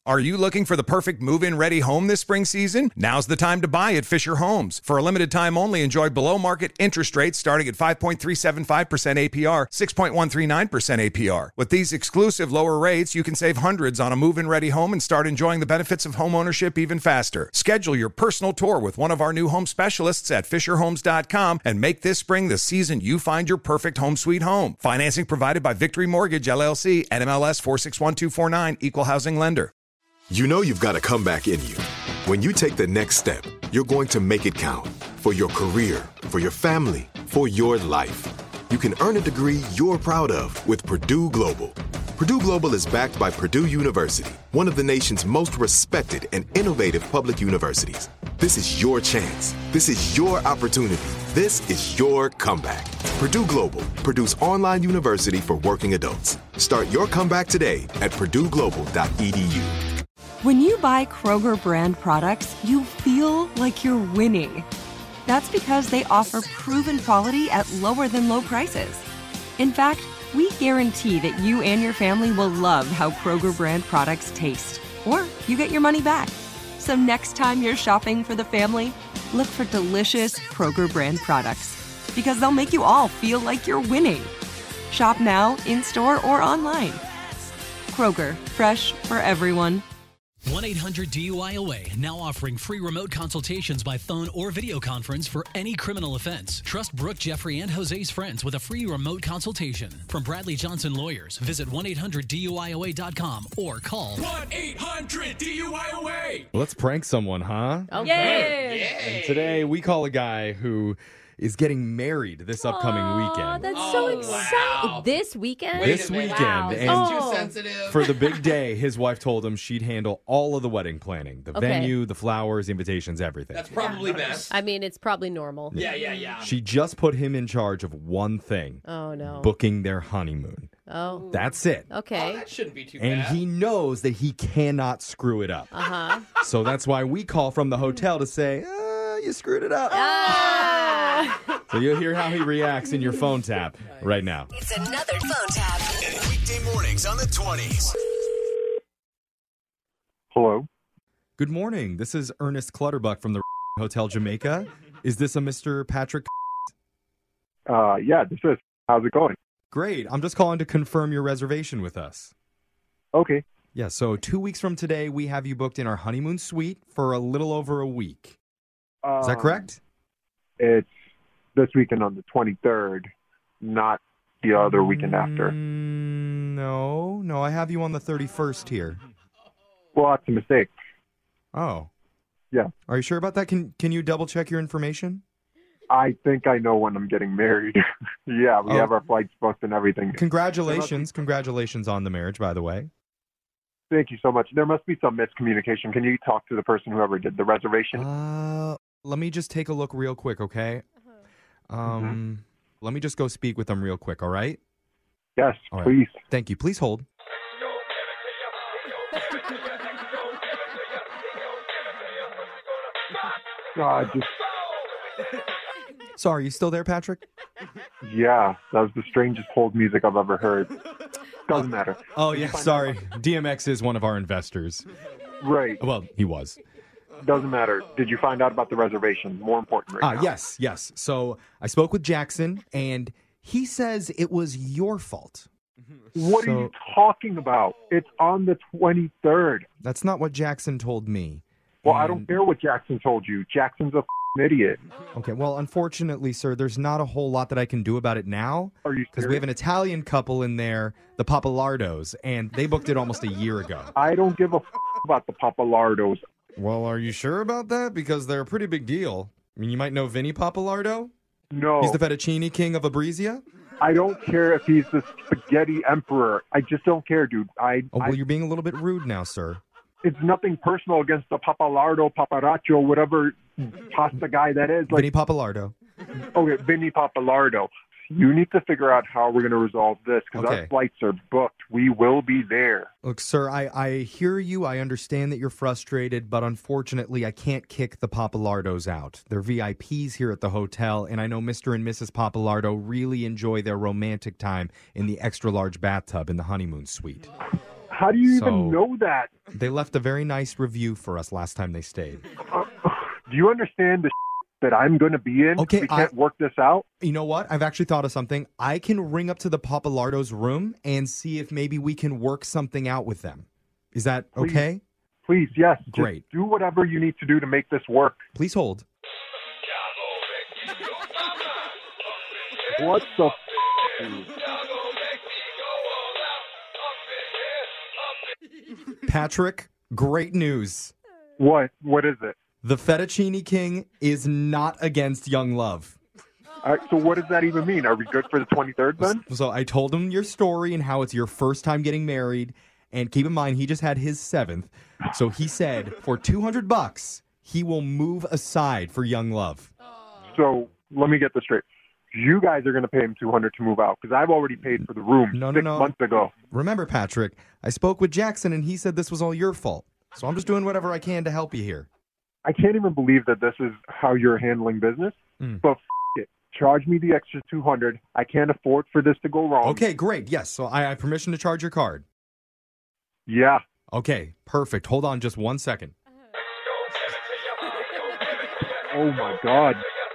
Are you looking for the perfect move-in ready home this spring season? Now's the time to buy at Fisher Homes. For a limited time only, enjoy below-market interest rates starting at 5.375% APR, 6.139% APR. With these exclusive lower rates, you can save hundreds on a move-in ready home and start enjoying the benefits of homeownership even faster. Schedule your personal tour with one of our new home specialists at FisherHomes.com and make this spring the season you find your perfect home sweet home. Financing provided by Victory Mortgage, LLC, NMLS 461249, Equal Housing Lender. You know you've got a comeback in you. When you take the next step, you're going to make it count. For your career, for your family, for your life. You can earn a degree you're proud of with Purdue Global. Purdue Global is backed by Purdue University, one of the nation's most respected and innovative public universities. This is your chance. This is your opportunity. This is your comeback. Purdue Global, Purdue's online university for working adults. Start your comeback today at purdueglobal.edu. When you buy Kroger brand products, you feel like you're winning. That's because they offer proven quality at lower than low prices. In fact, we guarantee that you and your family will love how Kroger brand products taste, or you get your money back. So next time you're shopping for the family, look for delicious Kroger brand products, because they'll make you all feel like you're winning. Shop now, in-store, or online. Kroger, fresh for everyone. 1-800-DUIOA, now offering free remote consultations by phone or video conference for any criminal offense. Trust Brooke, Jeffrey, and Jose's friends with a free remote consultation. From Bradley Johnson Lawyers, visit 1-800-DUIOA.com or call 1-800-DUIOA. Let's prank someone, huh? Okay. Yay. And today we call a guy who is getting married this upcoming weekend. That's so exciting. Wow. This weekend? This weekend. Wow. Is And this too sensitive? for the big day, his wife told him she'd handle all of the wedding planning. The Okay. venue, the flowers, invitations, everything. That's probably best. I mean, it's probably normal. Yeah. She just put him in charge of one thing. Oh, no. Booking their honeymoon. Oh. That's it. Oh, Okay. that shouldn't be too And bad. he knows that he cannot screw it up. Uh-huh. So that's why we call from the hotel to say, you screwed it up. Ah! So you'll hear how he reacts in your phone tap right now. It's another phone tap. Weekday mornings on the 20s. Hello. Good morning. This is Ernest Clutterbuck from the Hotel Jamaica. Is this a Mr. Patrick? Yeah, this is. How's it going? Great. I'm just calling to confirm your reservation with us. Okay. Yeah, so 2 weeks from today, we have you booked in our honeymoon suite for a little over a week. Is that correct? It's this weekend on the 23rd, not the other weekend after. No, I have you on the 31st here. Well, that's a mistake. Oh. Yeah. Are you sure about that? Can you double check your information? I think I know when I'm getting married. Yeah, we have our flights booked and everything. Congratulations. Congratulations on the marriage, by the way. Thank you so much. There must be some miscommunication. Can you talk to the person whoever did the reservation? Let me just take a look real quick, okay? Let me just go speak with them real quick, all right? Yes, All right. please. Thank you. Please hold. Just Sorry, you still there, Patrick? yeah, that was the strangest hold music I've ever heard. Doesn't matter. Oh, yeah, sorry. DMX is one of our investors. Right. Well, he was. Doesn't matter. Did you find out about the reservation? More important right now. Yes. So I spoke with Jackson, and he says it was your fault. What are you talking about? It's on the 23rd. That's not what Jackson told me. Well, I don't care what Jackson told you. Jackson's a idiot. Okay, well, unfortunately, sir, there's not a whole lot that I can do about it now. Are you Because we have an Italian couple in there, the Papalardos, and they booked it almost a year ago. I don't give a about the Papalardos. Well, are you sure about that? Because they're a pretty big deal. I mean, you might know Vinny Papalardo. No. He's the fettuccine king of Abrizia. I don't care if he's the spaghetti emperor. I just don't care, dude. You're being a little bit rude now, sir. It's nothing personal against the Papalardo, Paparaccio, whatever pasta guy that is. Vinny Papalardo. Okay, Vinny Papalardo. You need to figure out how we're going to resolve this because Okay. our flights are booked. We will be there. Look, sir, I hear you. I understand that you're frustrated, but unfortunately, I can't kick the Papalardos out. They're VIPs here at the hotel, and I know Mr. and Mrs. Papalardo really enjoy their romantic time in the extra-large bathtub in the honeymoon suite. How do you So- even know that? They left a very nice review for us last time they stayed. Do you understand the that I'm going to be in? Okay, We can't work this out. You know what? I've actually thought of something. I can ring up to the Papalardo's room and see if maybe we can work something out with them. Is that Please. okay? Please, yes. Just Great. do whatever you need to do to make this work. Please hold. What the dude? Patrick, great news. What? What is it? The Fettuccine King is not against young love. All right, so what does that even mean? Are we good for the 23rd then? So I told him your story and how it's your first time getting married. And keep in mind, he just had his 7th. So he said for $200, he will move aside for young love. So let me get this straight. You guys are going to pay him $200 to move out because I've already paid for the room No, 6 no. months ago. Remember, Patrick, I spoke with Jackson and he said this was all your fault. So I'm just doing whatever I can to help you here. I can't even believe that this is how you're handling business. But it. Charge me the extra $200. I can't afford for this to go wrong. Okay, great. Yes, so I have permission to charge your card. Yeah. Okay, perfect. Hold on just 1 second. Oh my God.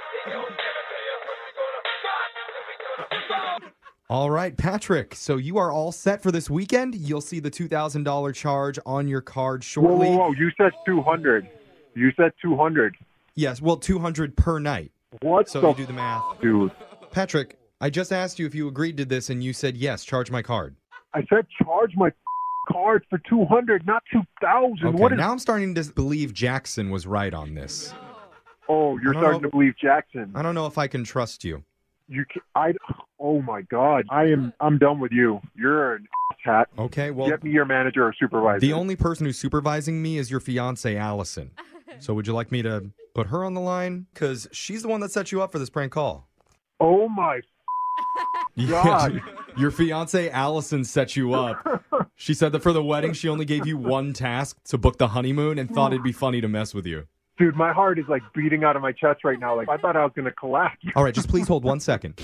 All right, Patrick. So you are all set for this weekend. You'll see the $2,000 charge on your card Whoa, shortly. whoa, whoa. You said 200. You said 200. Yes, well, $200 per night. What So the you do the math. dude? Patrick, I just asked you if you agreed to this, and you said yes, charge my card. I said charge my card for 200, not 2,000. Okay, What is? now I'm starting to believe Jackson was right on this. Oh, you're I don't starting know. to believe Jackson. I don't know if I can trust you. You can, I. Oh my God. I'm done with you. You're an ass hat. Okay, well, Get me your manager or supervisor. the only person who's supervising me is your fiance, Allison. So would you like me to put her on the line? Because she's the one that set you up for this prank call. Oh my God. Your fiance, Allison, set you up. She said that for the wedding, she only gave you one task to book the honeymoon and thought it'd be funny to mess with you. Dude, my heart is like beating out of my chest right now. Like I thought I was going to collapse. All right, just please hold 1 second.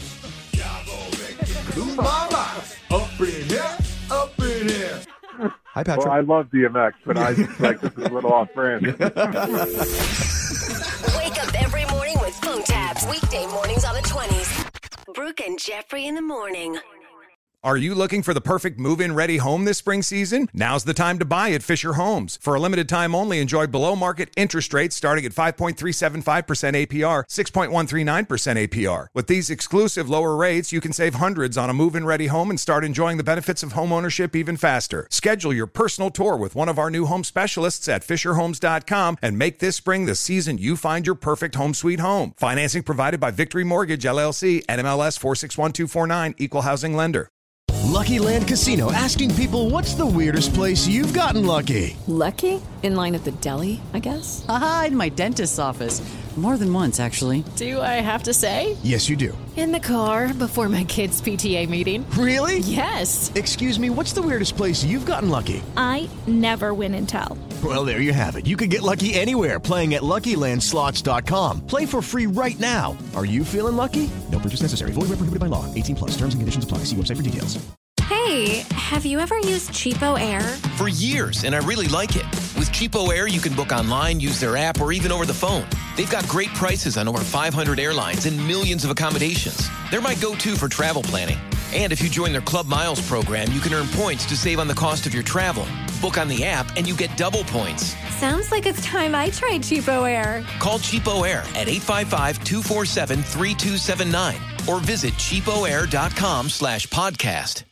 Hi, Patrick. Well, I love DMX, but I just like this is a little off brand. Wake up every morning with phone tabs. Weekday mornings on the 20s. Brooke and Jeffrey in the morning. Are you looking for the perfect move-in ready home this spring season? Now's the time to buy at Fisher Homes. For a limited time only, enjoy below-market interest rates starting at 5.375% APR, 6.139% APR. With these exclusive lower rates, you can save hundreds on a move-in ready home and start enjoying the benefits of home ownership even faster. Schedule your personal tour with one of our new home specialists at FisherHomes.com and make this spring the season you find your perfect home sweet home. Financing provided by Victory Mortgage, LLC, NMLS 461249, Equal Housing Lender. Lucky Land Casino, asking people, what's the weirdest place you've gotten lucky? Lucky? In line at the deli, I guess? Aha, in my dentist's office. More than once, actually. Do I have to say? Yes, you do. In the car before my kids' PTA meeting. Really? Yes. Excuse me, what's the weirdest place you've gotten lucky? I never win and tell. Well, there you have it. You can get lucky anywhere, playing at LuckyLandSlots.com. Play for free right now. Are you feeling lucky? No purchase necessary. Void where prohibited by law. 18+. Terms and conditions apply. See website for details. Hey, have you ever used Cheapo Air? For years, and I really like it. With Cheapo Air, you can book online, use their app, or even over the phone. They've got great prices on over 500 airlines and millions of accommodations. They're my go-to for travel planning. And if you join their Club Miles program, you can earn points to save on the cost of your travel. Book on the app, and you get double points. Sounds like it's time I tried Cheapo Air. Call Cheapo Air at 855-247-3279 or visit cheapoair.com/podcast.